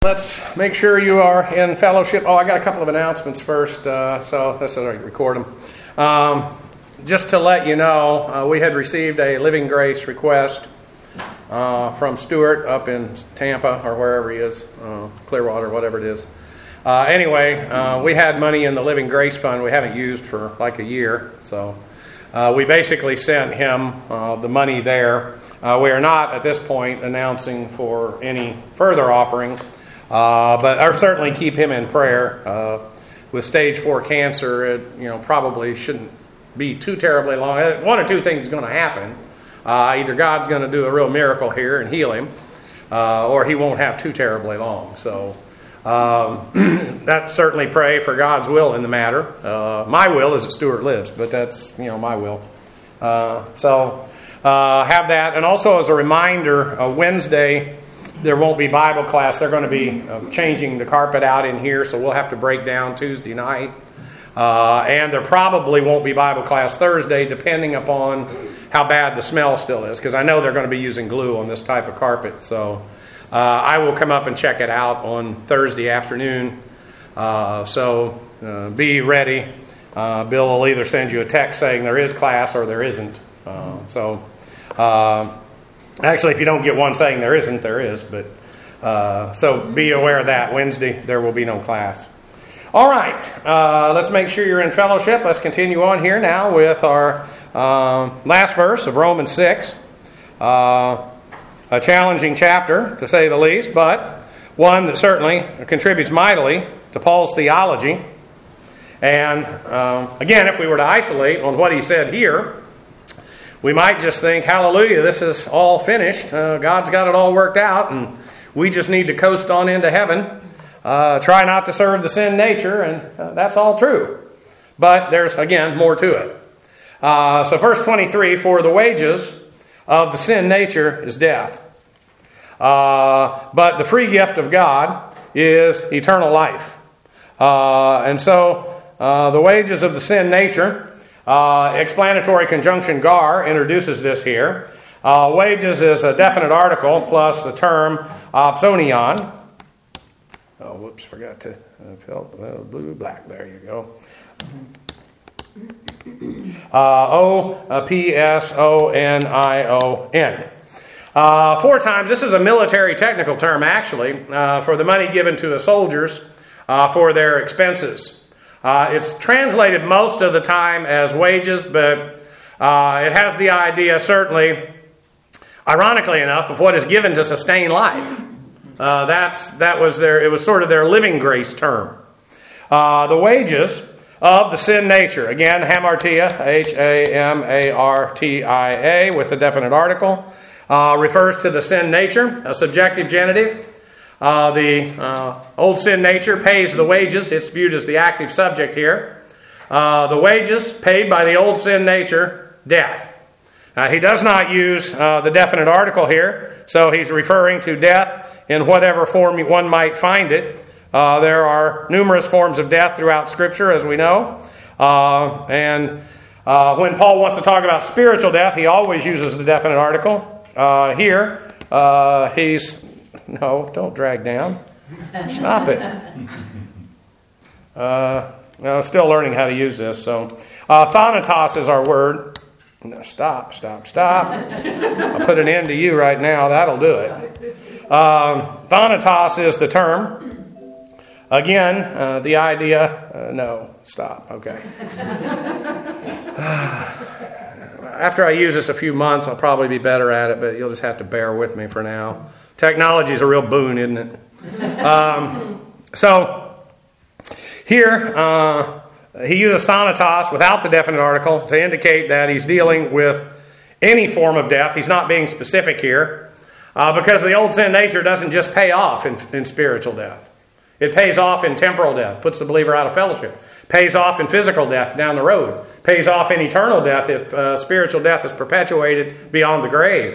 Let's make sure you are in fellowship. I got a couple of announcements first, so let's record them. Just to let you know, we had received a Living Grace request from Stuart up in Tampa, or wherever he is, Clearwater, whatever it is. Anyway, we had money in the Living Grace Fund we haven't used for like a year, so we basically sent him the money there. We are not, at this point, announcing for any further offering. But I certainly keep him in prayer. With stage 4 cancer, it probably shouldn't be too terribly long. One or two things is going to happen. Either God's going to do a real miracle here and heal him, or he won't have too terribly long. So that certainly pray for God's will in the matter. My will is that Stuart lives, but that's my will. So have that, and also as a reminder, Wednesday. There won't be Bible class. They're going to be changing the carpet out in here, so we'll have to break down Tuesday night. And there probably won't be Bible class Thursday, depending upon how bad the smell still is, because I know they're going to be using glue on this type of carpet. So I will come up and check it out on Thursday afternoon. So be ready. Bill will either send you a text saying there is class or there isn't. Actually, if you don't get one saying there isn't, there is. But so be aware of that. Wednesday, there will be no class. All right. Let's make sure you're in fellowship. Let's continue on here now with our last verse of Romans 6. A challenging chapter, to say the least, but one that certainly contributes mightily to Paul's theology. And again, if we were to isolate on what he said here, we might just think, hallelujah, this is all finished. God's got it all worked out, and we just need to coast on into heaven. Try not to serve the sin nature, and that's all true. But there's, again, more to it. So verse 23, for the wages of the sin nature is death. But the free gift of God is eternal life. And so the wages of the sin nature... explanatory conjunction gar introduces this here. Wages is a definite article plus the term opsonion. Oh, whoops, forgot to fill blue, black. There you go. O-P-S-O-N-I-O-N. 4 times. This is a military technical term, actually, for the money given to the soldiers for their expenses. It's translated most of the time as wages, but it has the idea, certainly, ironically enough, of what is given to sustain life. It was sort of their living grace term. The wages of the sin nature. Again, hamartia, Hamartia, with the definite article, refers to the sin nature, a subjective genitive. The old sin nature pays the wages. It's viewed as the active subject here. The wages paid by the old sin nature, death. He does not use the definite article here, so he's referring to death in whatever form one might find it. There are numerous forms of death throughout Scripture, as we know. And when Paul wants to talk about spiritual death, he always uses the definite article. Here, he's... No, don't drag down. Stop it. I'm still learning how to use this. So, thanatos is our word. No, stop. I'll put an end to you right now. That'll do it. Thanatos is the term. Again, the idea... no, stop. Okay. After I use this a few months, I'll probably be better at it, but you'll just have to bear with me for now. Technology is a real boon, isn't it? So here he uses thanatos without the definite article to indicate that he's dealing with any form of death. He's not being specific here because the old sin nature doesn't just pay off in spiritual death. It pays off in temporal death, puts the believer out of fellowship. Pays off in physical death down the road. Pays off in eternal death if spiritual death is perpetuated beyond the grave.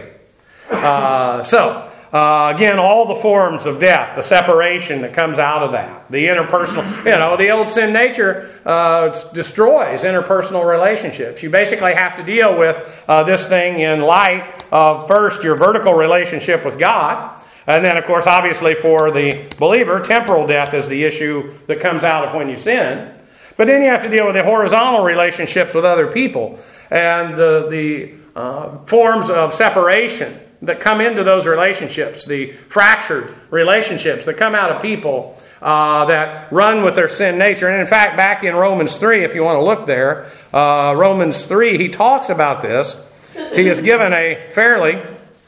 Again, all the forms of death, the separation that comes out of that, the interpersonal, the old sin nature destroys interpersonal relationships. You basically have to deal with this thing in light of, first, your vertical relationship with God, And then, of course, obviously for the believer, temporal death is the issue that comes out of when you sin. But then you have to deal with the horizontal relationships with other people and the forms of separation that come into those relationships, the fractured relationships that come out of people that run with their sin nature. And in fact, back in Romans 3, if you want to look there, Romans 3, he talks about this. He has given a fairly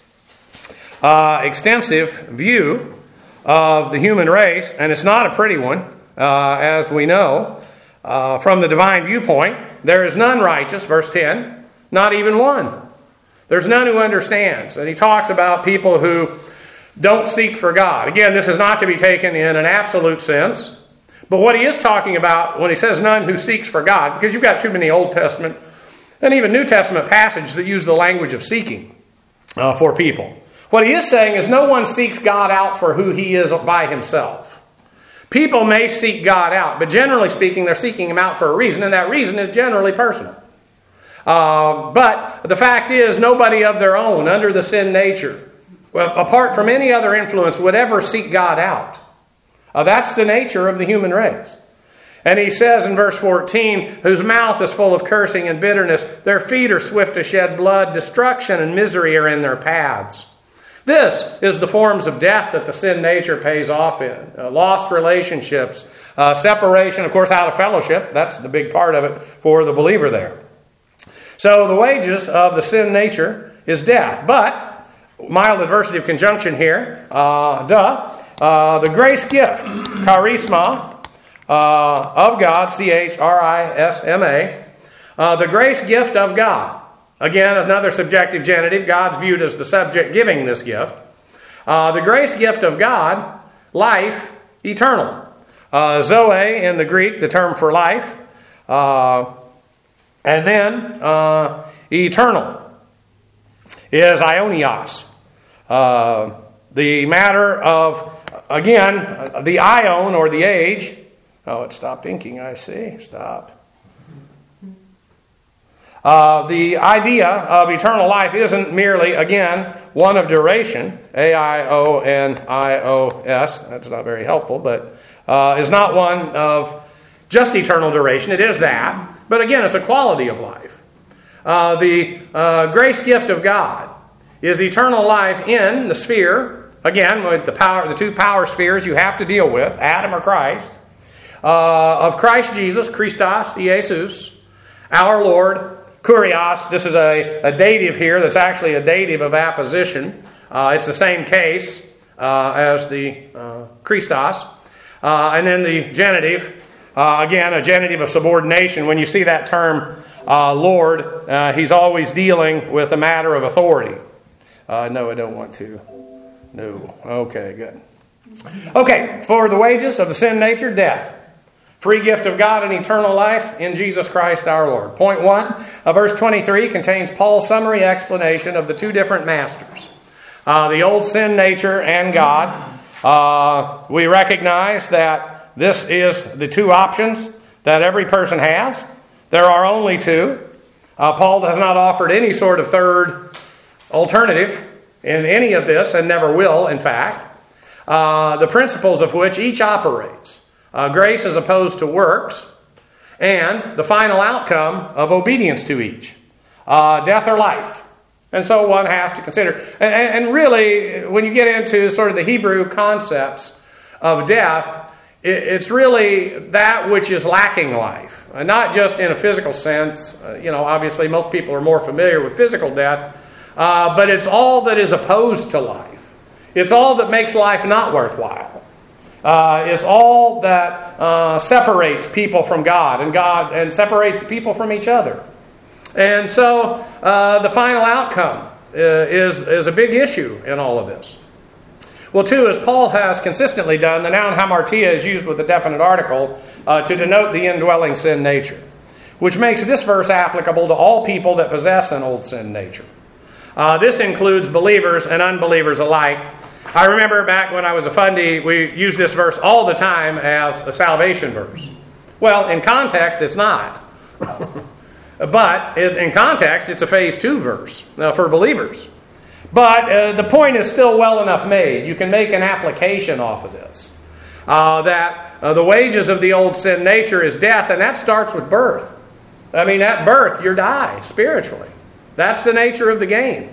extensive view of the human race, and it's not a pretty one, as we know. From the divine viewpoint, there is none righteous, verse 10, not even one. There's none who understands. And he talks about people who don't seek for God. Again, this is not to be taken in an absolute sense. But what he is talking about when he says none who seeks for God, because you've got too many Old Testament and even New Testament passages that use the language of seeking for people. What he is saying is no one seeks God out for who he is by himself. People may seek God out, but generally speaking, they're seeking him out for a reason, and that reason is generally personal. But the fact is, nobody of their own, under the sin nature, well, apart from any other influence, would ever seek God out. That's the nature of the human race. And he says in verse 14, whose mouth is full of cursing and bitterness, their feet are swift to shed blood, destruction and misery are in their paths. This is the forms of death that the sin nature pays off in. Lost relationships, separation, of course, out of fellowship. That's the big part of it for the believer there. So the wages of the sin nature is death. But, mild adversative conjunction here, the grace gift, charisma, of God, C-H-R-I-S-M-A, the grace gift of God. Again, another subjective genitive. God's viewed as the subject giving this gift. The grace gift of God, life eternal. Zoe in the Greek, the term for life. And then eternal is ionios. The matter of, again, the ion or the age. Oh, it stopped inking, I see. Stop. The idea of eternal life isn't merely, again, one of duration, A-I-O-N-I-O-S. That's not very helpful, but is not one of just eternal duration. It is that. But again, it's a quality of life. The grace gift of God is eternal life in the sphere, again, with the two power spheres you have to deal with, Adam or Christ, of Christ Jesus, Christos, Jesus, our Lord, Kurios. This is a dative here that's actually a dative of apposition. It's the same case as the Christos. And then the genitive, again, a genitive of subordination. When you see that term, Lord, he's always dealing with a matter of authority. No, I don't want to. No. Okay, good. Okay, for the wages of the sin nature, death. Free gift of God and eternal life in Jesus Christ our Lord. Point 1, verse 23 contains Paul's summary explanation of the two different masters. The old sin nature and God. We recognize that this is the two options that every person has. There are only two. Paul has not offered any sort of third alternative in any of this, and never will, in fact. The principles of which each operates. Grace as opposed to works, and the final outcome of obedience to each. Death or life. And so one has to consider. And really, when you get into sort of the Hebrew concepts of death, it's really that which is lacking life. Not just in a physical sense. Obviously most people are more familiar with physical death. But it's all that is opposed to life. It's all that makes life not worthwhile. It's all that separates people from God and separates people from each other. And so the final outcome is a big issue in all of this. Well, too, as Paul has consistently done, the noun hamartia is used with a definite article to denote the indwelling sin nature, which makes this verse applicable to all people that possess an old sin nature. This includes believers and unbelievers alike. I remember back when I was a fundy, we used this verse all the time as a salvation verse. Well, in context, it's not. But in context, it's a phase 2 verse for believers. But the point is still well enough made. You can make an application off of this. That the wages of the old sin nature is death, and that starts with birth. I mean, at birth, you die spiritually. That's the nature of the game.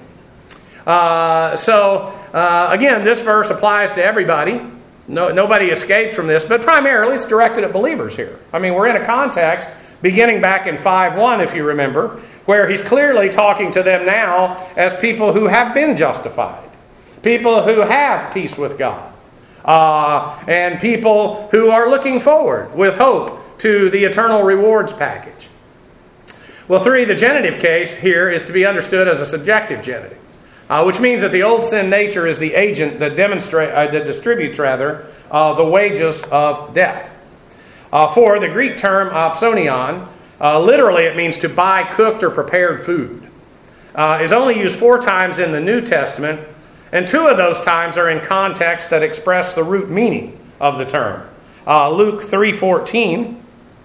Again, this verse applies to everybody. Nobody escapes from this, but primarily it's directed at believers here. I mean, we're in a context beginning back in 5:1, if you remember, where he's clearly talking to them now as people who have been justified, people who have peace with God, and people who are looking forward with hope to the eternal rewards package. Well, 3, the genitive case here is to be understood as a subjective genitive, which means that the old sin nature is the agent that distributes the wages of death. 4, the Greek term opsonion, literally it means to buy cooked or prepared food, is only used 4 times in the New Testament, and 2 of those times are in contexts that express the root meaning of the term. Luke 3:14.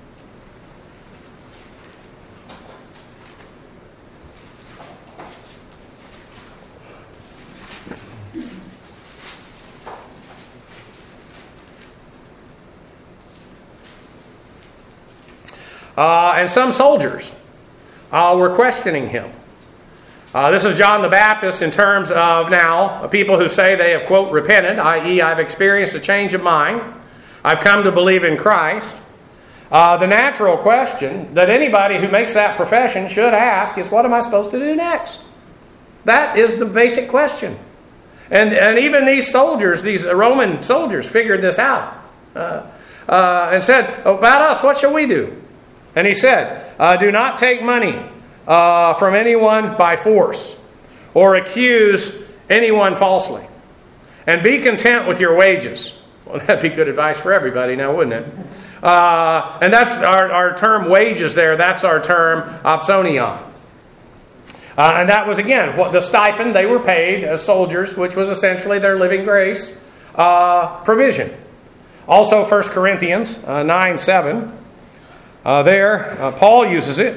And some soldiers were questioning him. This is John the Baptist in terms of now people who say they have, quote, repented, i.e. I've experienced a change of mind. I've come to believe in Christ. The natural question that anybody who makes that profession should ask is, what am I supposed to do next? That is the basic question. And even these soldiers, these Roman soldiers, figured this out and said, about us, what shall we do? And he said, do not take money from anyone by force or accuse anyone falsely. And be content with your wages. Well, that'd be good advice for everybody now, wouldn't it? And that's our term wages there. That's our term opsonion. And that was, again, what the stipend they were paid as soldiers, which was essentially their living grace provision. Also, 1 Corinthians 9:7. Paul uses it.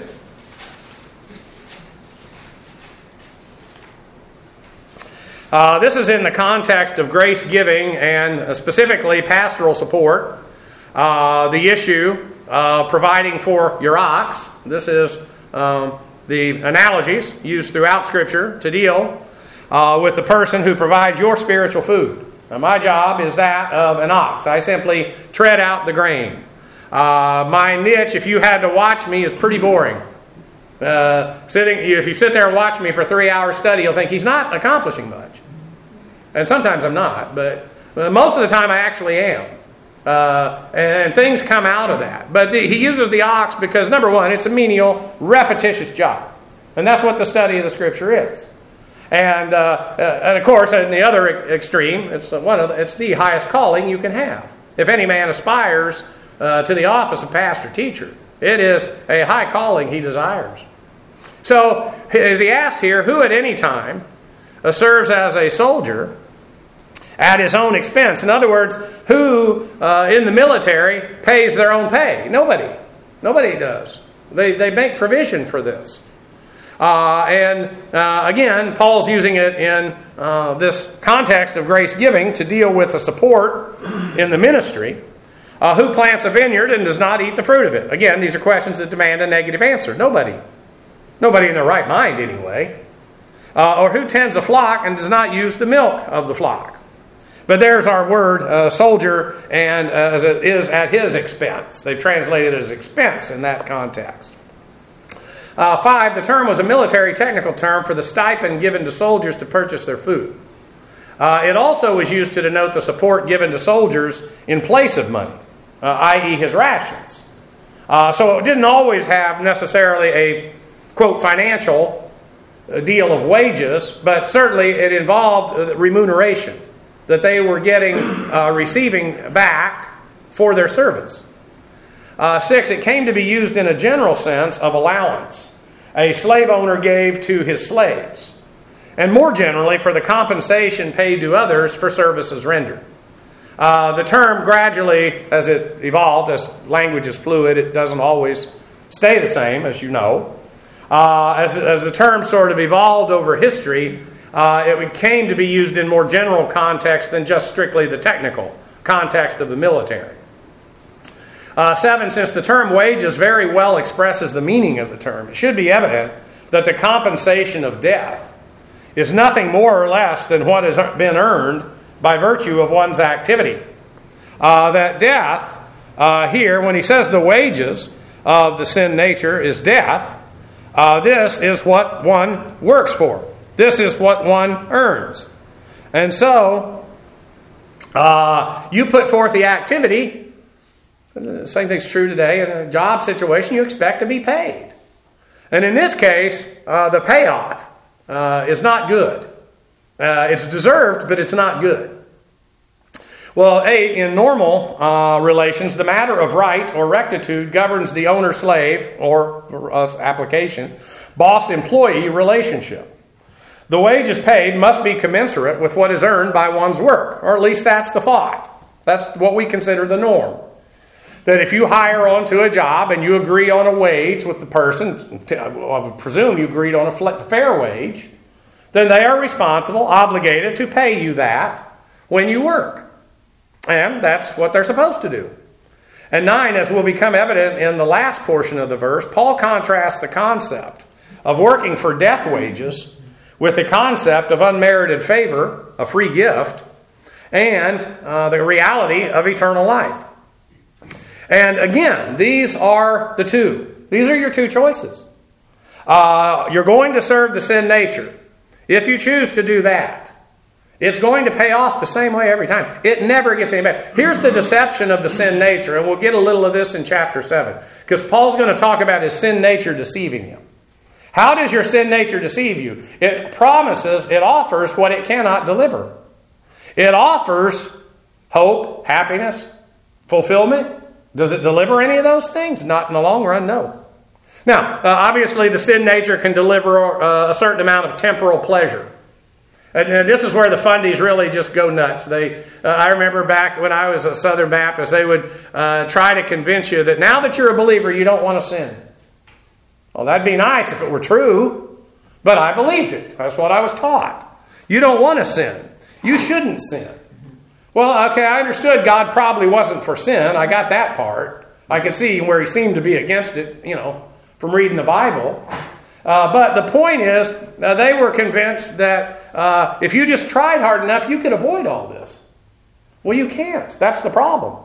This is in the context of grace giving and specifically pastoral support. The issue providing for your ox. This is the analogies used throughout Scripture to deal with the person who provides your spiritual food. Now, my job is that of an ox. I simply tread out the grain. My niche, if you had to watch me, is pretty boring. If you sit there and watch me for 3 hours study, you'll think he's not accomplishing much. And sometimes I'm not, but most of the time I actually am. And things come out of that. But he uses the ox because, number one, it's a menial, repetitious job. And that's what the study of the Scripture is. And of course, in the other extreme, it's the highest calling you can have. If any man aspires to the office of pastor-teacher, it is a high calling he desires. So, as he asks here, who at any time serves as a soldier at his own expense? In other words, who in the military pays their own pay? Nobody. Nobody does. They make provision for this. Again, Paul's using it in this context of grace giving to deal with the support in the ministry. Who plants a vineyard and does not eat the fruit of it? Again, these are questions that demand a negative answer. Nobody. Nobody in their right mind, anyway. Or who tends a flock and does not use the milk of the flock? But there's our word, soldier, and as it is at his expense. They've translated it as expense in that context. 5, the term was a military technical term for the stipend given to soldiers to purchase their food. It also was used to denote the support given to soldiers in place of money, i.e. his rations. So it didn't always have necessarily a, quote, financial deal of wages, but certainly it involved remuneration that they were receiving back for their service. 6, it came to be used in a general sense of allowance a slave owner gave to his slaves, and more generally for the compensation paid to others for services rendered. The term gradually, as it evolved, as language is fluid, it doesn't always stay the same, as you know. As the term sort of evolved over history, it came to be used in more general context than just strictly the technical context of the military. 7, since the term wages very well expresses the meaning of the term, it should be evident that the compensation of death is nothing more or less than what has been earned by virtue of one's activity. That death, here, when he says the wages of the sin nature is death, this is what one works for. This is what one earns. And so, you put forth the activity. The same thing's true today. In a job situation, you expect to be paid. And in this case, the payoff is not good. It's deserved, but it's not good. Well, 8, in normal relations, the matter of right or rectitude governs the owner-slave, or for us, application, boss-employee relationship. The wages paid must be commensurate with what is earned by one's work, or at least that's the thought. That's what we consider the norm. That if you hire onto a job and you agree on a wage with the person, I presume you agreed on a fair wage, then they are responsible, obligated to pay you that when you work. And that's what they're supposed to do. And 9, as will become evident in the last portion of the verse, Paul contrasts the concept of working for death wages with the concept of unmerited favor, a free gift, and the reality of eternal life. And again, these are the two. These are your two choices. You're going to serve the sin nature. If you choose to do that, it's going to pay off the same way every time. It never gets any better. Here's the deception of the sin nature, and we'll get a little of this in chapter 7, because Paul's going to talk about his sin nature deceiving you. How does your sin nature deceive you? It offers what it cannot deliver. It offers hope, happiness, fulfillment. Does it deliver any of those things? Not in the long run, no. Now, obviously the sin nature can deliver a certain amount of temporal pleasure. And this is where the fundies really just go nuts. I remember back when I was a Southern Baptist, they would try to convince you that now that you're a believer, you don't want to sin. Well, that'd be nice if it were true, but I believed it. That's what I was taught. You don't want to sin. You shouldn't sin. Well, okay, I understood God probably wasn't for sin. I got that part. I could see where he seemed to be against it, from reading the Bible. But the point is, they were convinced that if you just tried hard enough, you could avoid all this. Well, you can't. That's the problem.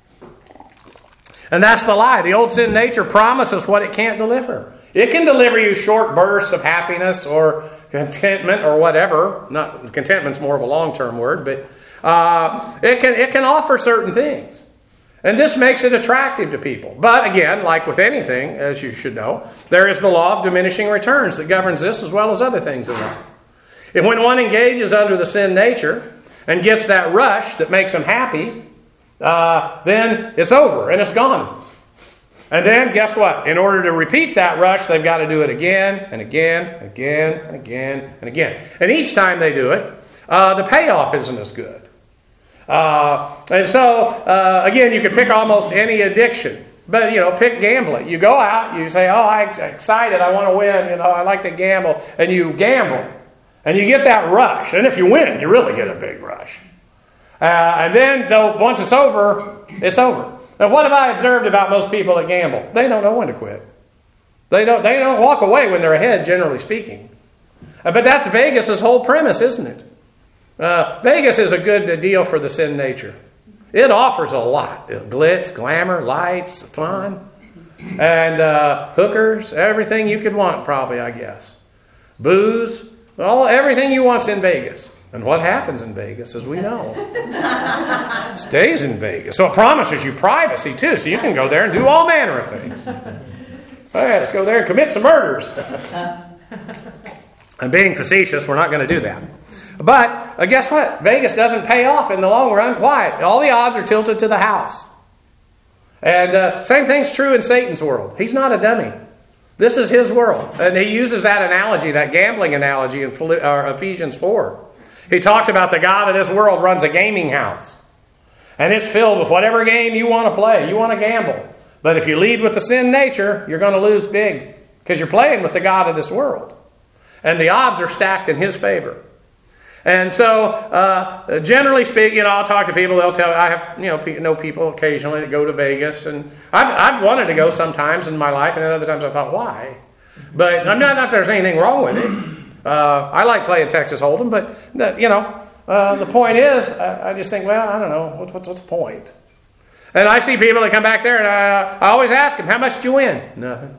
And that's the lie. The old sin nature promises what it can't deliver. It can deliver you short bursts of happiness or contentment or whatever. Not contentment's more of a long-term word, but it can offer certain things. And this makes it attractive to people. But again, like with anything, as you should know, there is the law of diminishing returns that governs this as well as other things in life. And when one engages under the sin nature and gets that rush that makes them happy, then it's over and it's gone. And then guess what? In order to repeat that rush, they've got to do it again and again and again and again and again. And each time they do it, the payoff isn't as good. And so, again, you could pick almost any addiction. But, pick gambling. You go out, you say, I'm excited, I want to win, I like to gamble. And you gamble. And you get that rush. And if you win, you really get a big rush. And then, though, once it's over, it's over. Now, what have I observed about most people that gamble? They don't know when to quit. They don't walk away when they're ahead, generally speaking. But that's Vegas' whole premise, isn't it? Vegas is a good deal for the sin nature. It offers a lot. Glitz, glamour, lights, fun, and hookers, everything you could want probably, I guess. Booze, everything you want's in Vegas. And what happens in Vegas, as we know, stays in Vegas. So it promises you privacy, too, so you can go there and do all manner of things. All right, let's go there and commit some murders. And being facetious, we're not going to do that. But guess what? Vegas doesn't pay off in the long run. Why? All the odds are tilted to the house. And same thing's true in Satan's world. He's not a dummy. This is his world. And he uses that analogy, that gambling analogy in Ephesians 4. He talks about the God of this world runs a gaming house. And it's filled with whatever game you want to play. You want to gamble. But if you lead with the sin nature, you're going to lose big. Because you're playing with the God of this world. And the odds are stacked in his favor. And so, generally speaking, I'll talk to people. They'll tell. I have know people occasionally that go to Vegas, and I've wanted to go sometimes in my life, and then other times I thought, why? But I'm not that there's anything wrong with it. I like playing Texas Hold'em, but the point is, I just think, well, I don't know, what's the point? And I see people that come back there, and I always ask them, how much did you win? Nothing.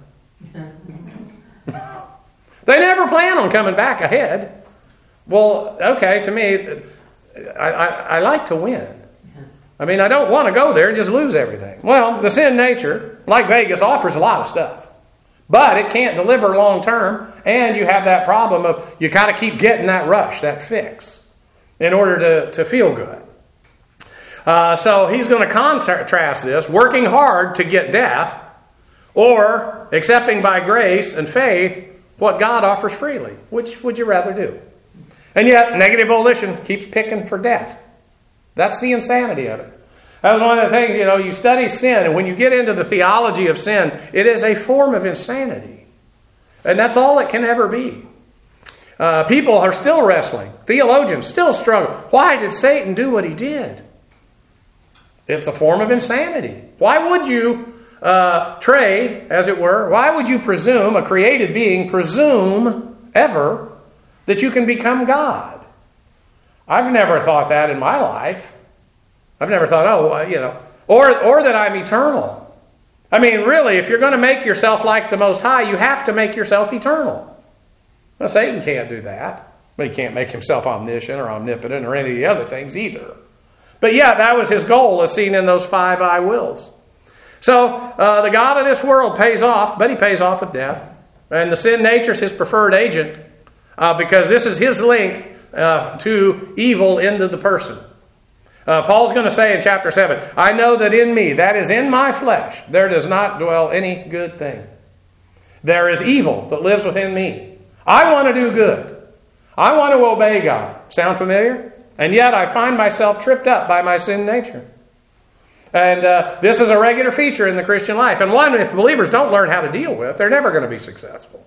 They never plan on coming back ahead. Well, okay, to me, I like to win. I mean, I don't want to go there and just lose everything. Well, the sin nature, like Vegas, offers a lot of stuff. But it can't deliver long term, and you have that problem of you got to keep getting that rush, that fix, in order to feel good. So he's going to contrast this, working hard to get death, or accepting by grace and faith what God offers freely. Which would you rather do? And yet, negative volition keeps picking for death. That's the insanity of it. That was one of the things, you study sin, and when you get into the theology of sin, it is a form of insanity. And that's all it can ever be. People are still wrestling. Theologians still struggle. Why did Satan do what he did? It's a form of insanity. Why would you trade, as it were? Why would you presume, a created being, presume ever that you can become God? I've never thought that in my life. I've never thought, or that I'm eternal. I mean, really, if you're going to make yourself like the Most High, you have to make yourself eternal. Well, Satan can't do that. But he can't make himself omniscient or omnipotent or any of the other things either. But yeah, that was his goal as seen in those 5 I wills. So the God of this world pays off, but he pays off with death. And the sin nature is his preferred agent because this is his link to evil into the person. Paul's going to say in chapter 7, I know that in me, that is in my flesh, there does not dwell any good thing. There is evil that lives within me. I want to do good. I want to obey God. Sound familiar? And yet I find myself tripped up by my sin nature. And this is a regular feature in the Christian life. And one, if believers don't learn how to deal with, they're never going to be successful.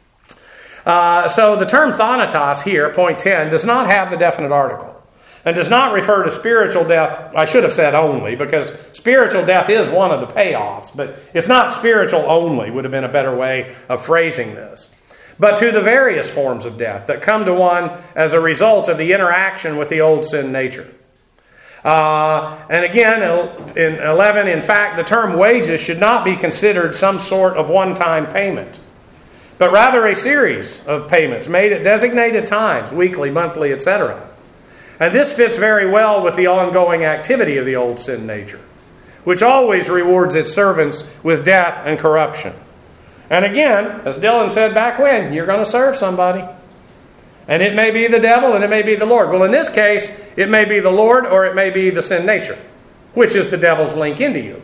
So the term thanatos here, point 10, does not have the definite article. And does not refer to spiritual death. I should have said only, because spiritual death is one of the payoffs. But it's not spiritual only, would have been a better way of phrasing this. But to the various forms of death that come to one as a result of the interaction with the old sin nature. And again, in 11, in fact, the term wages should not be considered some sort of one-time payment, but rather a series of payments made at designated times, weekly, monthly, etc. And this fits very well with the ongoing activity of the old sin nature, which always rewards its servants with death and corruption. And again, as Dylan said back when, you're going to serve somebody. And it may be the devil and it may be the Lord. Well, in this case, it may be the Lord or it may be the sin nature, which is the devil's link into you.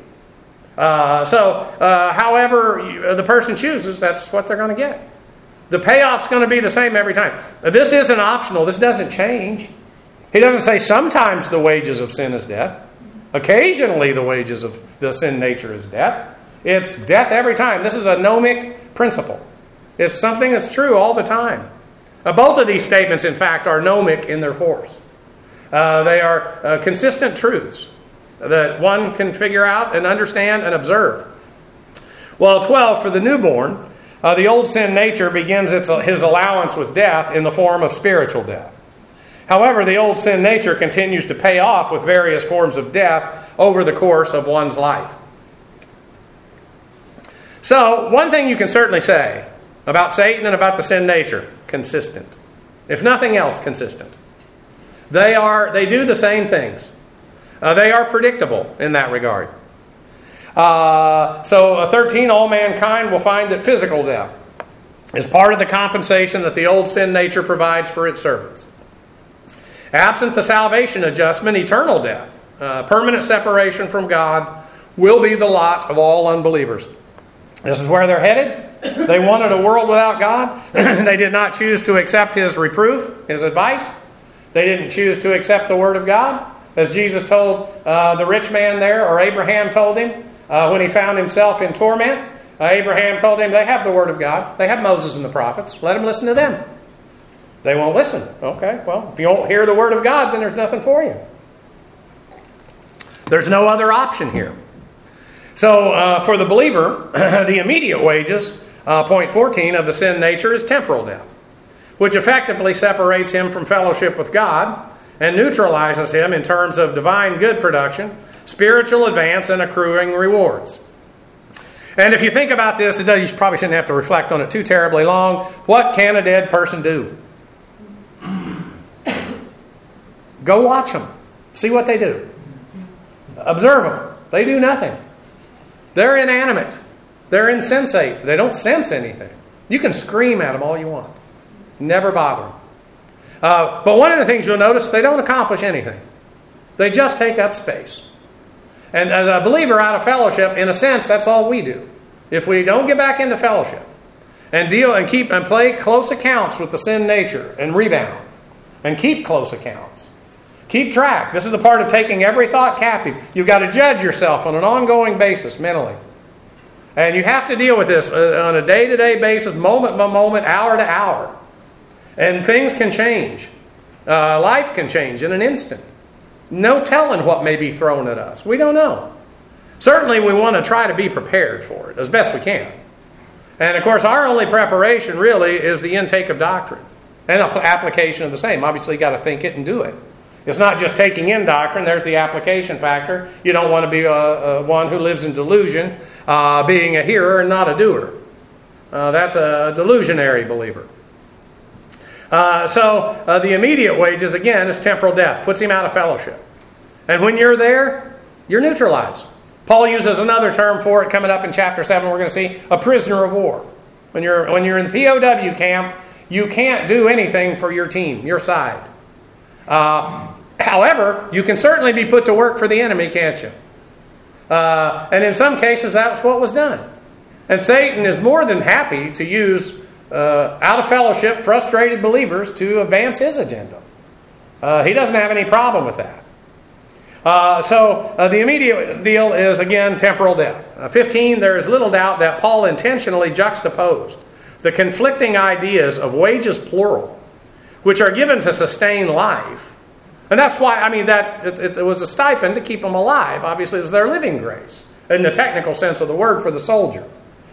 However the person chooses, that's what they're going to get. The payoff's going to be the same every time. This isn't optional. This doesn't change. He doesn't say sometimes the wages of sin is death. Occasionally the wages of the sin nature is death. It's death every time. This is a gnomic principle. It's something that's true all the time. Both of these statements, in fact, are gnomic in their force. They are consistent truths that one can figure out and understand and observe. Well, 12, for the newborn, the old sin nature begins his allowance with death in the form of spiritual death. However, the old sin nature continues to pay off with various forms of death over the course of one's life. So, one thing you can certainly say about Satan and about the sin nature, consistent. If nothing else, consistent. They do the same things. They are predictable in that regard. 13, all mankind will find that physical death is part of the compensation that the old sin nature provides for its servants. Absent the salvation adjustment, eternal death, permanent separation from God, will be the lot of all unbelievers. This is where they're headed. They wanted a world without God. They did not choose to accept His reproof, His advice. They didn't choose to accept the Word of God. As Jesus told the rich man there, or Abraham told him, when he found himself in torment, Abraham told him, they have the Word of God. They have Moses and the prophets. Let them listen to them. They won't listen. Okay, well, if you won't hear the Word of God, then there's nothing for you. There's no other option here. So for the believer, the immediate wages, point 14, of the sin nature is temporal death, which effectively separates him from fellowship with God and neutralizes him in terms of divine good production, spiritual advance, and accruing rewards. And if you think about this, you probably shouldn't have to reflect on it too terribly long. What can a dead person do? Go watch them. See what they do. Observe them. They do nothing. They're inanimate. They're insensate. They don't sense anything. You can scream at them all you want. Never bother them. But one of the things you'll notice, they don't accomplish anything. They just take up space. And as a believer out of fellowship, in a sense, that's all we do. If we don't get back into fellowship and deal and keep and play close accounts with the sin nature and rebound and keep close accounts. Keep track. This is a part of taking every thought captive. You've got to judge yourself on an ongoing basis mentally. And you have to deal with this on a day-to-day basis, moment by moment, hour to hour. And things can change. Life can change in an instant. No telling what may be thrown at us. We don't know. Certainly we want to try to be prepared for it as best we can. And of course our only preparation really is the intake of doctrine and application of the same. Obviously you've got to think it and do it. It's not just taking in doctrine. There's the application factor. You don't want to be one who lives in delusion, being a hearer and not a doer. That's a delusionary believer. So the immediate wages, again, is temporal death. Puts him out of fellowship. And when you're there, you're neutralized. Paul uses another term for it coming up in chapter 7. We're going to see a prisoner of war. When you're in the POW camp, you can't do anything for your team, your side. However, you can certainly be put to work for the enemy, can't you? And in some cases, that's what was done. And Satan is more than happy to use out of fellowship, frustrated believers to advance his agenda. He doesn't have any problem with that. So the immediate deal is, again, temporal death. 15, there is little doubt that Paul intentionally juxtaposed the conflicting ideas of wages plural, which are given to sustain life. And that's why, it was a stipend to keep them alive. Obviously, it was their living grace, in the technical sense of the word for the soldier.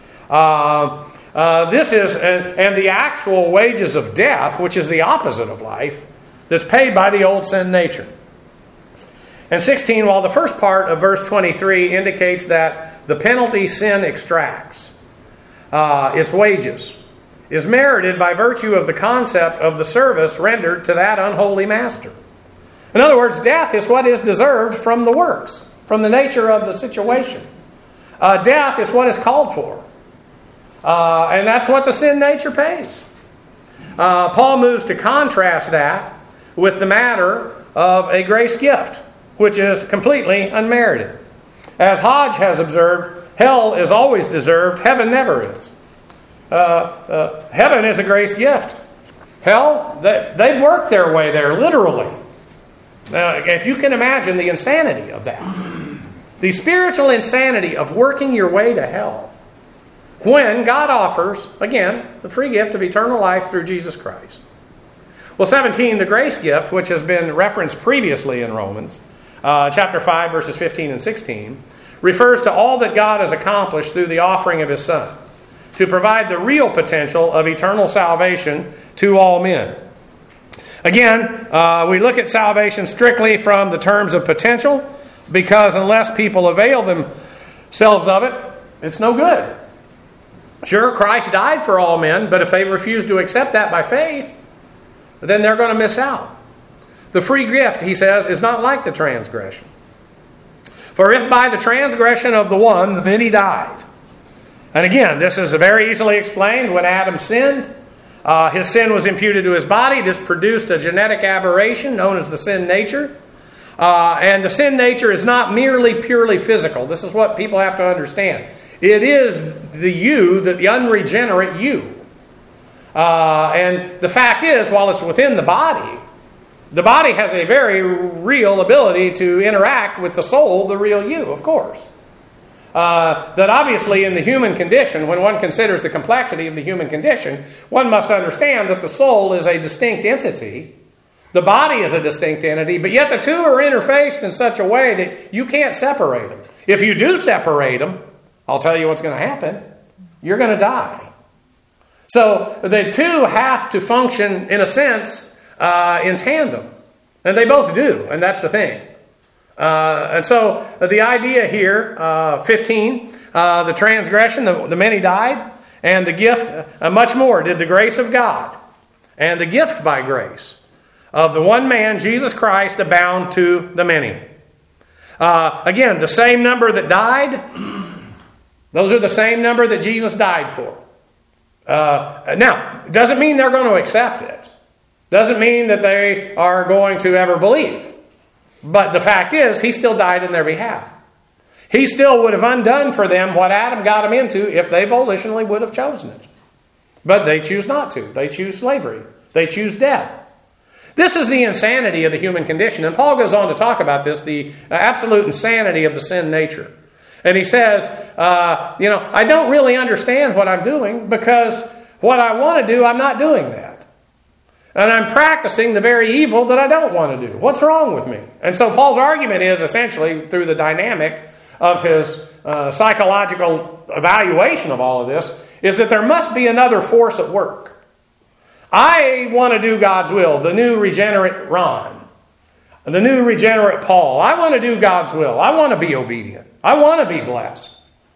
This is, and the actual wages of death, which is the opposite of life, that's paid by the old sin nature. And 16, while the first part of verse 23 indicates that the penalty sin extracts, its wages, is merited by virtue of the concept of the service rendered to that unholy master. In other words, death is what is deserved from the works, from the nature of the situation. Death is what is called for. And that's what the sin nature pays. Paul moves to contrast that with the matter of a grace gift, which is completely unmerited. As Hodge has observed, hell is always deserved, heaven never is. Heaven is a grace gift. Hell, they've worked their way there, literally. If you can imagine the insanity of that. The spiritual insanity of working your way to hell. When God offers, again, the free gift of eternal life through Jesus Christ. Well, 17, the grace gift, which has been referenced previously in Romans, chapter 5, verses 15 and 16, refers to all that God has accomplished through the offering of His Son, to provide the real potential of eternal salvation to all men. Again, we look at salvation strictly from the terms of potential, because unless people avail themselves of it, it's no good. Sure, Christ died for all men, but if they refuse to accept that by faith, then they're going to miss out. The free gift, he says, is not like the transgression. For if by the transgression of the one, then he died. And again, this is very easily explained. When Adam sinned, his sin was imputed to his body. This produced a genetic aberration known as the sin nature. And the sin nature is not merely purely physical. This is what people have to understand. It is the unregenerate you. And the fact is, while it's within the body has a very real ability to interact with the soul, the real you, of course. that obviously in the human condition, when one considers the complexity of the human condition, one must understand that the soul is a distinct entity. The body is a distinct entity, but yet the two are interfaced in such a way that you can't separate them. If you do separate them, I'll tell you what's going to happen. You're going to die. So the two have to function, in a sense, in tandem. And they both do, and that's the thing. And so the idea here, 15, the transgression, the many died, and the gift, much more, did the grace of God, and the gift by grace of the one man, Jesus Christ, abound to the many. Again, the same number that died, those are the same number that Jesus died for. Now, it doesn't mean they're going to accept it. Doesn't mean that they are going to ever believe. But the fact is, he still died in their behalf. He still would have undone for them what Adam got them into if they volitionally would have chosen it. But they choose not to. They choose slavery. They choose death. This is the insanity of the human condition. And Paul goes on to talk about this, the absolute insanity of the sin nature. And he says, I don't really understand what I'm doing because what I want to do, I'm not doing that. And I'm practicing the very evil that I don't want to do. What's wrong with me? And so Paul's argument is essentially through the dynamic of his psychological evaluation of all of this, is that there must be another force at work. I want to do God's will, the new regenerate Ron, the new regenerate Paul. I want to do God's will. I want to be obedient. I want to be blessed.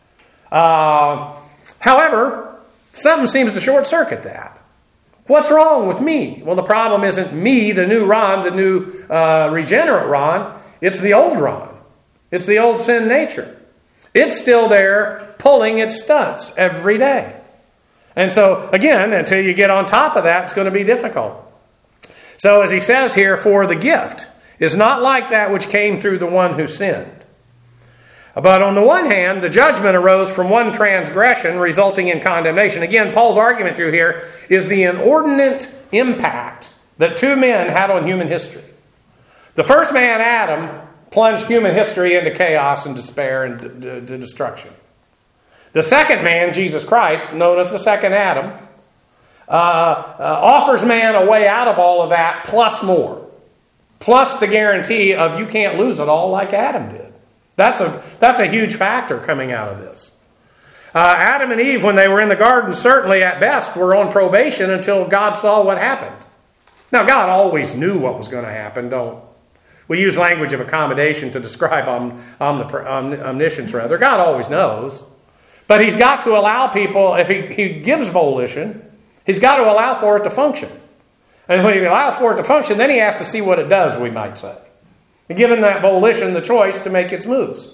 However, something seems to short circuit that. What's wrong with me? Well, the problem isn't me, the new Ron, the new regenerate Ron. It's the old Ron. It's the old sin nature. It's still there pulling its stunts every day. And so, again, until you get on top of that, it's going to be difficult. So, as he says here, for the gift is not like that which came through the one who sinned. But on the one hand, the judgment arose from one transgression, resulting in condemnation. Again, Paul's argument through here is the inordinate impact that two men had on human history. The first man, Adam, plunged human history into chaos and despair and destruction. The second man, Jesus Christ, known as the second Adam, offers man a way out of all of that, plus more. Plus the guarantee of you can't lose it all like Adam did. That's a huge factor coming out of this. Adam and Eve, when they were in the garden, certainly at best were on probation until God saw what happened. Now, God always knew what was going to happen. We use language of accommodation to describe omniscience, rather. God always knows. But He's got to allow people, if He gives volition, He's got to allow for it to function. And when He allows for it to function, then He has to see what it does, we might say. And given that volition the choice to make its moves.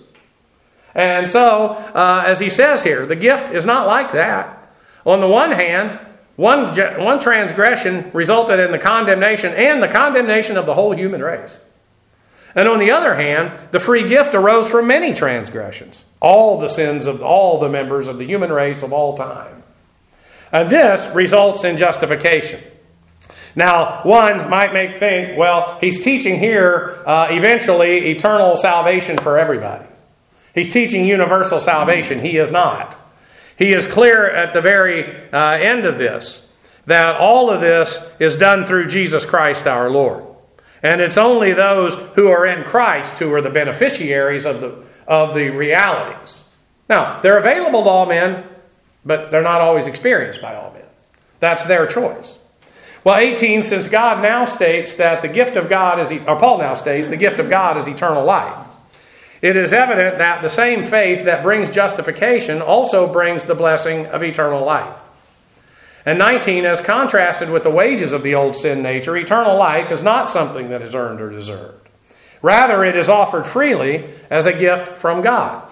And so, as he says here, the gift is not like that. On the one hand, one transgression resulted in the condemnation and the condemnation of the whole human race. And on the other hand, the free gift arose from many transgressions. All the sins of all the members of the human race of all time. And this results in justification. Now, one might think, well, he's teaching here eventually eternal salvation for everybody. He's teaching universal salvation. He is not. He is clear at the very end of this that all of this is done through Jesus Christ our Lord. And it's only those who are in Christ who are the beneficiaries of the realities. Now, they're available to all men, but they're not always experienced by all men. That's their choice. Well, 18, since God now states that the gift of God is, or Paul now states, the gift of God is eternal life. It is evident that the same faith that brings justification also brings the blessing of eternal life. And 19, as contrasted with the wages of the old sin nature, eternal life is not something that is earned or deserved. Rather, it is offered freely as a gift from God.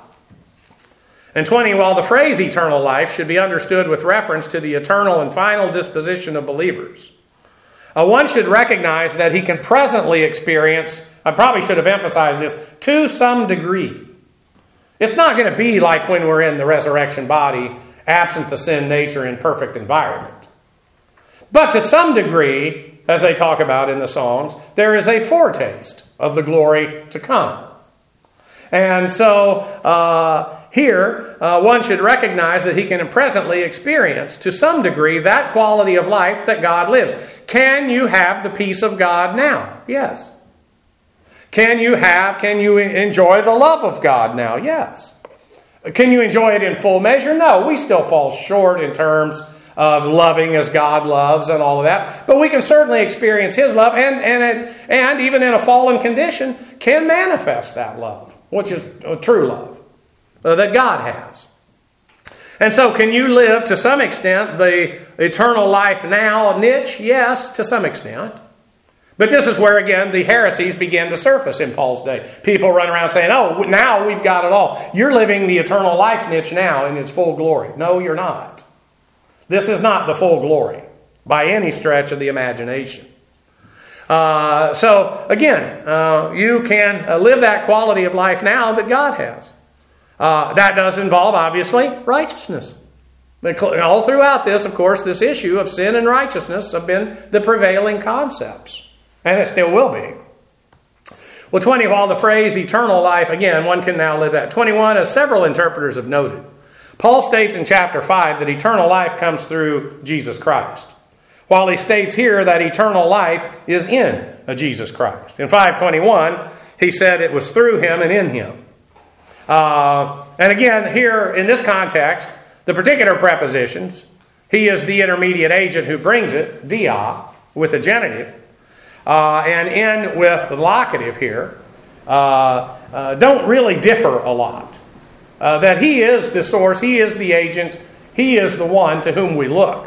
And 20, while the phrase eternal life should be understood with reference to the eternal and final disposition of believers, one should recognize that he can presently experience, I probably should have emphasized this, to some degree. It's not going to be like when we're in the resurrection body, absent the sin nature in perfect environment. But to some degree, as they talk about in the Psalms, there is a foretaste of the glory to come. And so here, one should recognize that he can presently experience, to some degree, that quality of life that God lives. Can you have the peace of God now? Yes. Can you enjoy the love of God now? Yes. Can you enjoy it in full measure? No. We still fall short in terms of loving as God loves and all of that. But we can certainly experience His love and even in a fallen condition can manifest that love, which is true love that God has. And so can you live to some extent the eternal life now niche? Yes, to some extent. But this is where, again, the heresies begin to surface in Paul's day. People run around saying, oh, now we've got it all. You're living the eternal life niche now in its full glory. No, you're not. This is not the full glory by any stretch of the imagination. So, again, you can live that quality of life now that God has. That does involve, obviously, righteousness. All throughout this, of course, this issue of sin and righteousness have been the prevailing concepts. And it still will be. Well, 20, while the phrase eternal life, again, one can now live that. 21, as several interpreters have noted, Paul states in chapter 5 that eternal life comes through Jesus Christ, while he states here that eternal life is in Jesus Christ. In 5:21, he said it was through Him and in Him. And again, here in this context, the particular prepositions, He is the intermediate agent who brings it, dia, with the genitive, and in with the locative here, don't really differ a lot. That He is the source, He is the agent, He is the one to whom we look.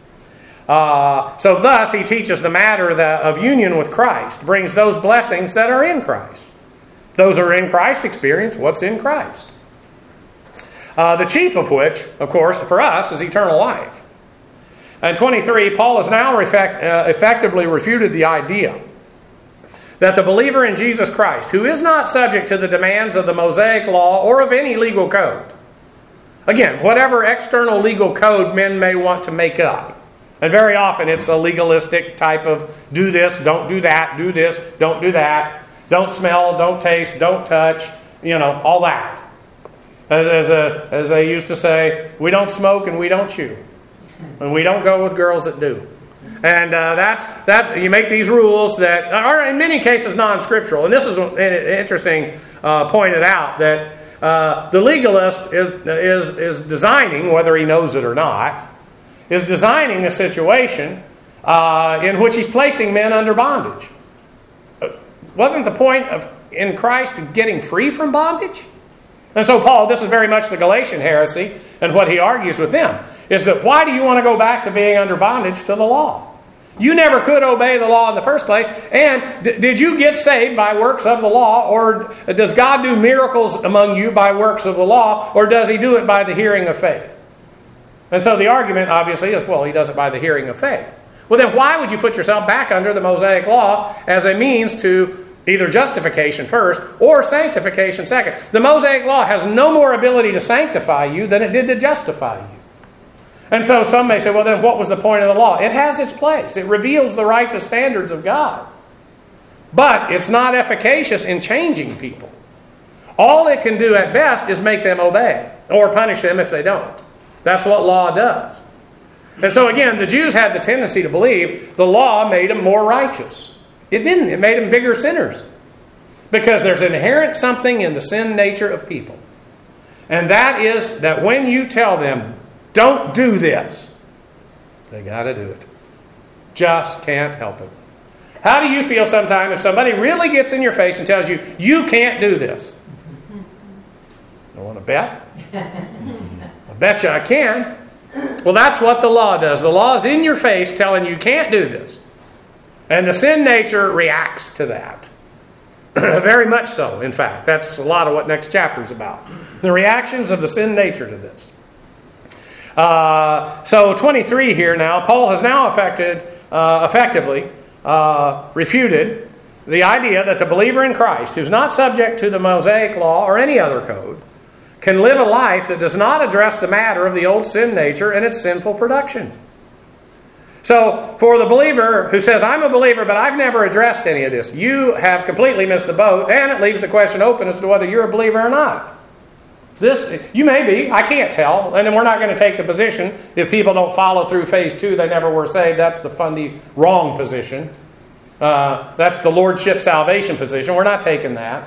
So thus, he teaches the matter of union with Christ, brings those blessings that are in Christ. Those who are in Christ experience what's in Christ. The chief of which, of course, for us, is eternal life. And 23, Paul has now effectively refuted the idea that the believer in Jesus Christ, who is not subject to the demands of the Mosaic law or of any legal code, again, whatever external legal code men may want to make up, and very often it's a legalistic type of do this, don't do that, do this, don't do that, don't smell, don't taste, don't touch, all that. As they used to say, we don't smoke and we don't chew. And we don't go with girls that do. And that's you make these rules that are in many cases non-scriptural. And this is interesting pointed out that the legalist is designing, whether he knows it or not, is designing a situation in which he's placing men under bondage. Wasn't the point in Christ getting free from bondage? And so Paul, this is very much the Galatian heresy, and what he argues with them, is that why do you want to go back to being under bondage to the law? You never could obey the law in the first place, and did you get saved by works of the law, or does God do miracles among you by works of the law, or does He do it by the hearing of faith? And so the argument, obviously, is, well, He does it by the hearing of faith. Well, then why would you put yourself back under the Mosaic law as a means to either justification first or sanctification second? The Mosaic law has no more ability to sanctify you than it did to justify you. And so some may say, well, then what was the point of the law? It has its place. It reveals the righteous standards of God. But it's not efficacious in changing people. All it can do at best is make them obey or punish them if they don't. That's what law does. And so again, the Jews had the tendency to believe the law made them more righteous. It didn't. It made them bigger sinners. Because there's inherent something in the sin nature of people. And that is that when you tell them, don't do this, they got to do it. Just can't help it. How do you feel sometimes if somebody really gets in your face and tells you, you can't do this? I want to bet? I bet you I can. Well, that's what the law does. The law is in your face telling you can't do this. And the sin nature reacts to that. Very much so, in fact. That's a lot of what next chapter is about. The reactions of the sin nature to this. So 23 here now, Paul has now effectively refuted the idea that the believer in Christ, who's not subject to the Mosaic law or any other code, can live a life that does not address the matter of the old sin nature and its sinful production. So for the believer who says, I'm a believer, but I've never addressed any of this, you have completely missed the boat, and it leaves the question open as to whether you're a believer or not. You may be, I can't tell, and then we're not going to take the position, if people don't follow through phase 2, they never were saved. That's the fundy wrong position. That's the lordship salvation position. We're not taking that.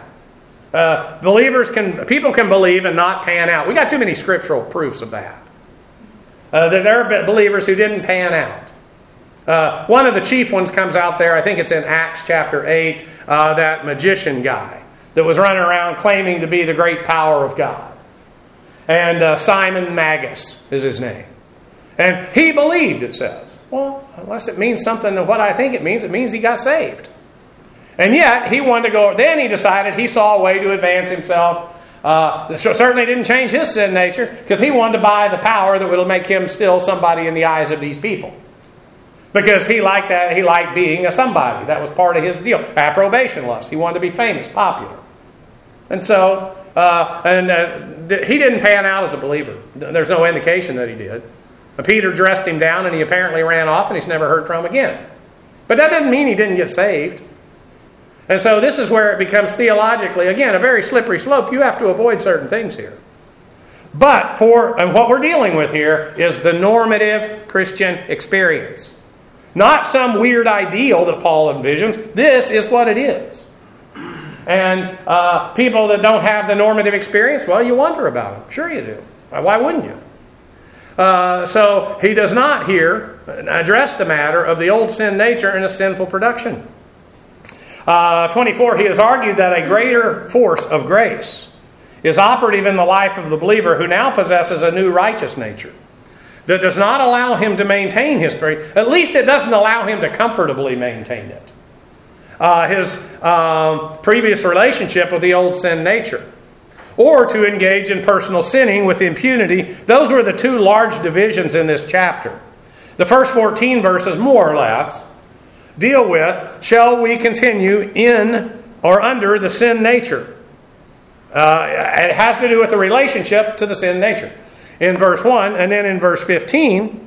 People can believe and not pan out. We got too many scriptural proofs of that. That there are believers who didn't pan out. One of the chief ones comes out there, I think it's in Acts chapter 8, that magician guy that was running around claiming to be the great power of God. And Simon Magus is his name. And he believed, it says. Well, unless it means something to what I think it means he got saved. And yet, he wanted to go, then he decided he saw a way to advance himself. Certainly didn't change his sin nature, because he wanted to buy the power that would make him still somebody in the eyes of these people. Because he liked that, he liked being a somebody. That was part of his deal. Approbation lust. He wanted to be famous, popular. And so, he didn't pan out as a believer. There's no indication that he did. Peter dressed him down, and he apparently ran off, and he's never heard from him again. But that doesn't mean he didn't get saved. And so this is where it becomes theologically, again, a very slippery slope. You have to avoid certain things here. But what we're dealing with here is the normative Christian experience. Not some weird ideal that Paul envisions. This is what it is. And people that don't have the normative experience, well, you wonder about them. Sure you do. Why wouldn't you? So he does not here address the matter of the old sin nature and a sinful production. 24, he has argued that a greater force of grace is operative in the life of the believer who now possesses a new righteous nature that does not allow him to maintain his faith. At least it doesn't allow him to comfortably maintain it. His previous relationship with the old sin nature, or to engage in personal sinning with impunity. Those were the two large divisions in this chapter. The first 14 verses, more or less, deal with, shall we continue in or under the sin nature? It has to do with the relationship to the sin nature. In verse 1, and then in verse 15,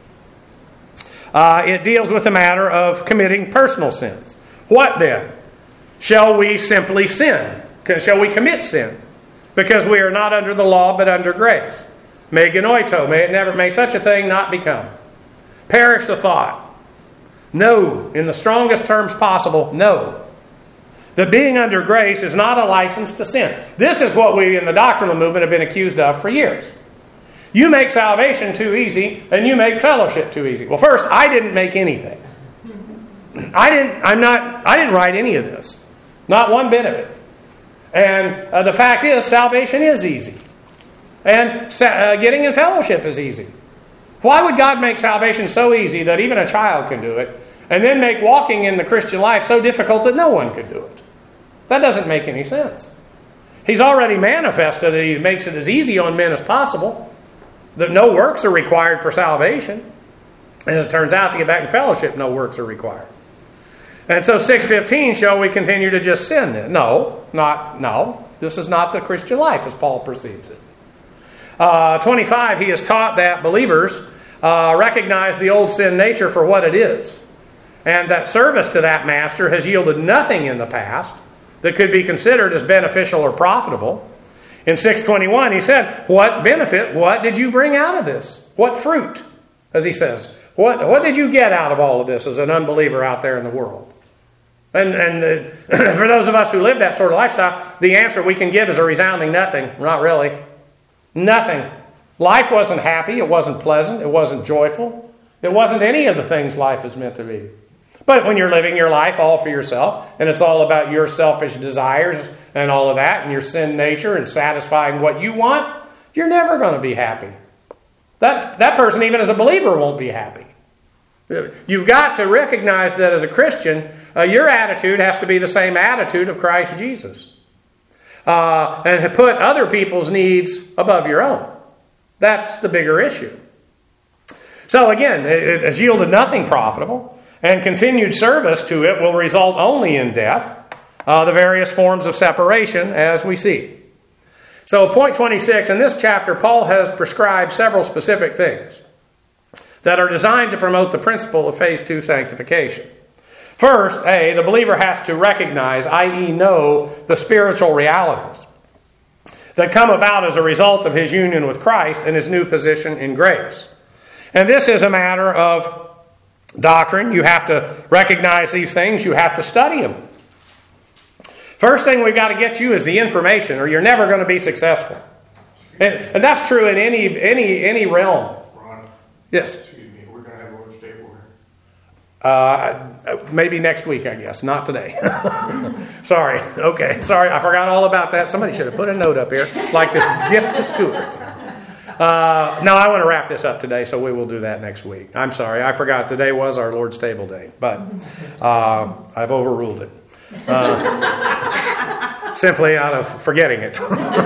it deals with the matter of committing personal sins. What then? Shall we simply sin? Shall we commit sin? Because we are not under the law, but under grace. Me genoito, may such a thing not become. Perish the thought. No, in the strongest terms possible, no. That being under grace is not a license to sin. This is what we in the doctrinal movement have been accused of for years. You make salvation too easy, and you make fellowship too easy. Well, first, I didn't make anything. I didn't write any of this. Not one bit of it. And the fact is, salvation is easy. And getting in fellowship is easy. Why would God make salvation so easy that even a child can do it, and then make walking in the Christian life so difficult that no one could do it? That doesn't make any sense. He's already manifested that He makes it as easy on men as possible, that no works are required for salvation. And as it turns out, to get back in fellowship, no works are required. And so 6:15, shall we continue to just sin then? No. This is not the Christian life as Paul perceives it. 25, he has taught that believers recognize the old sin nature for what it is. And that service to that master has yielded nothing in the past that could be considered as beneficial or profitable. In 6:21, he said, what benefit, what did you bring out of this? What fruit, as he says. What did you get out of all of this as an unbeliever out there in the world? And for those of us who live that sort of lifestyle, the answer we can give is a resounding nothing. Not really. Nothing. Life wasn't happy. It wasn't pleasant. It wasn't joyful. It wasn't any of the things life is meant to be. But when you're living your life all for yourself, and it's all about your selfish desires and all of that, and your sin nature and satisfying what you want, you're never going to be happy. That person, even as a believer, won't be happy. You've got to recognize that as a Christian, your attitude has to be the same attitude of Christ Jesus. And put other people's needs above your own. That's the bigger issue. So again, it has yielded nothing profitable, and continued service to it will result only in death, the various forms of separation as we see. So point 26, in this chapter, Paul has prescribed several specific things. that are designed to promote the principle of phase 2 sanctification. First, the believer has to recognize, i.e. know, the spiritual realities that come about as a result of his union with Christ and his new position in grace. And this is a matter of doctrine. You have to recognize these things. You have to study them. First thing we've got to get you is the information, or you're never going to be successful. And that's true in any realm. Ron, yes? excuse me, we're going to have Lord's Table here. Maybe next week, I guess. Not today. Sorry. Okay. Sorry. I forgot all about that. Somebody should have put a note up here, like this gift to Stuart. No, I want to wrap this up today, so we will do that next week. I'm sorry. I forgot. Today was our Lord's Table Day, but I've overruled it. Simply out of forgetting it.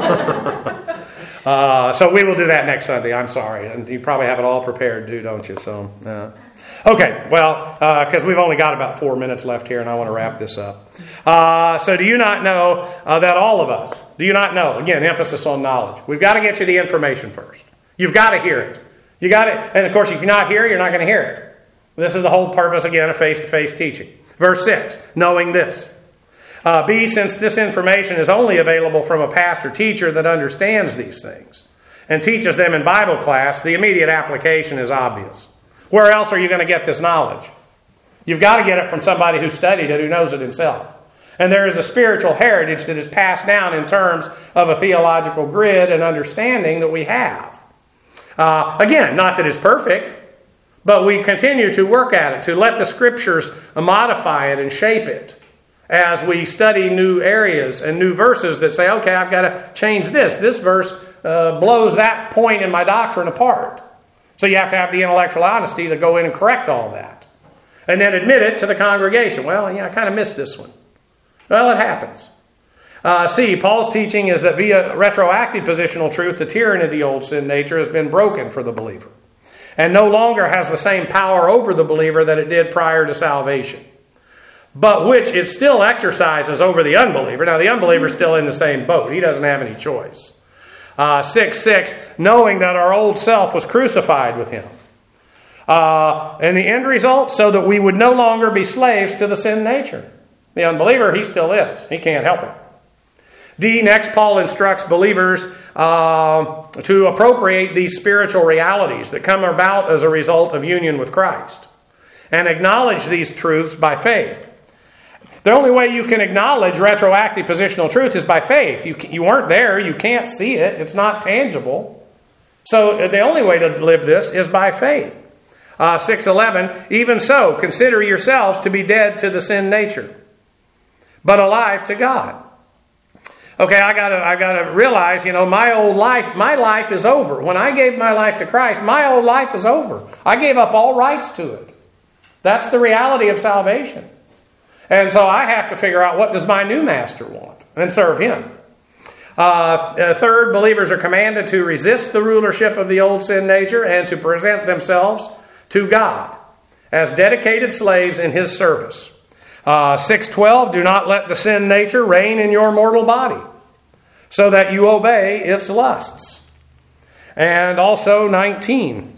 So we will do that next Sunday. I'm sorry. And you probably have it all prepared too, don't you? So, okay. Well, because we've only got about 4 minutes left here and I want to wrap this up. So do you not know that all of us, do you not know? Again, emphasis on knowledge. We've got to get you the information first. You've got to hear it. You got it. And of course, if you're not here, you're not going to hear it. This is the whole purpose, again, of face-to-face teaching. Verse 6, knowing this. B, since this information is only available from a pastor teacher that understands these things and teaches them in Bible class, the immediate application is obvious. Where else are you going to get this knowledge? You've got to get it from somebody who studied it, who knows it himself. And there is a spiritual heritage that is passed down in terms of a theological grid and understanding that we have. Again, not that it's perfect, but we continue to work at it, to let the Scriptures modify it and shape it as we study new areas and new verses that say, okay, I've got to change this. This verse blows that point in my doctrine apart. So you have to have the intellectual honesty to go in and correct all that. And then admit it to the congregation. Well, yeah, I kind of missed this one. Well, it happens. C, Paul's teaching is that via retroactive positional truth, the tyranny of the old sin nature has been broken for the believer and no longer has the same power over the believer that it did prior to salvation, but which it still exercises over the unbeliever. Now, the unbeliever is still in the same boat. He doesn't have any choice. 6:6, knowing that our old self was crucified with him. And the end result, so that we would no longer be slaves to the sin nature. The unbeliever, he still is. He can't help it. D, next, Paul instructs believers to appropriate these spiritual realities that come about as a result of union with Christ and acknowledge these truths by faith. The only way you can acknowledge retroactive positional truth is by faith. You weren't there. You can't see it. It's not tangible. So the only way to live this is by faith. 6:11, even so, consider yourselves to be dead to the sin nature, but alive to God. Okay, I gotta realize, my life is over. When I gave my life to Christ, my old life is over. I gave up all rights to it. That's the reality of salvation. And so I have to figure out, what does my new master want, and serve him. Third, believers are commanded to resist the rulership of the old sin nature and to present themselves to God as dedicated slaves in his service. 6:12, do not let the sin nature reign in your mortal body, so that you obey its lusts. And also 19,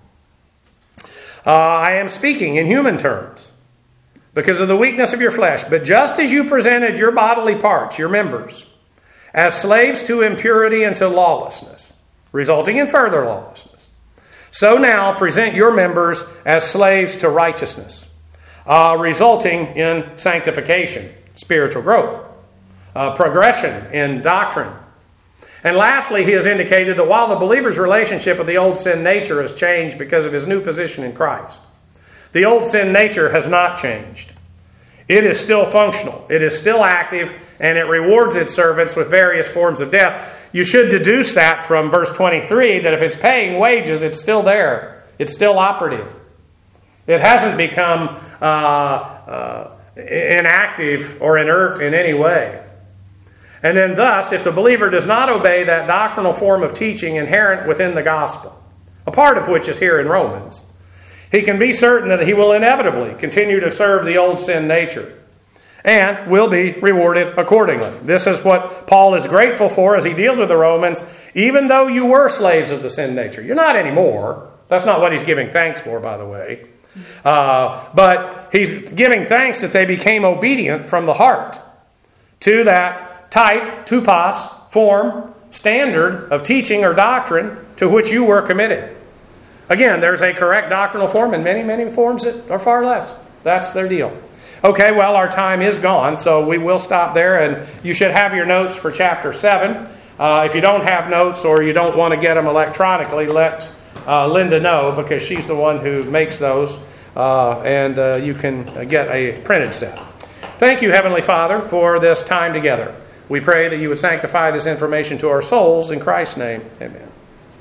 I am speaking in human terms, because of the weakness of your flesh. But just as you presented your bodily parts, your members, as slaves to impurity and to lawlessness, resulting in further lawlessness, so now present your members as slaves to righteousness, resulting in sanctification, spiritual growth, progression in doctrine. And lastly, he has indicated that while the believer's relationship with the old sin nature has changed because of his new position in Christ, the old sin nature has not changed. It is still functional. It is still active, and it rewards its servants with various forms of death. You should deduce that from verse 23, that if it's paying wages, it's still there. It's still operative. It hasn't become inactive or inert in any way. And then thus, if the believer does not obey that doctrinal form of teaching inherent within the gospel, a part of which is here in Romans, he can be certain that he will inevitably continue to serve the old sin nature and will be rewarded accordingly. This is what Paul is grateful for as he deals with the Romans. Even though you were slaves of the sin nature, you're not anymore. That's not what he's giving thanks for, by the way. But he's giving thanks that they became obedient from the heart to that type, tupos, form, standard of teaching or doctrine to which you were committed. Again, there's a correct doctrinal form and many, many forms that are far less. That's their deal. Okay, well, our time is gone, so we will stop there, and you should have your notes for chapter 7. If you don't have notes or you don't want to get them electronically, let Linda know, because she's the one who makes those, and you can get a printed set. Thank you, Heavenly Father, for this time together. We pray that you would sanctify this information to our souls. In Christ's name, amen.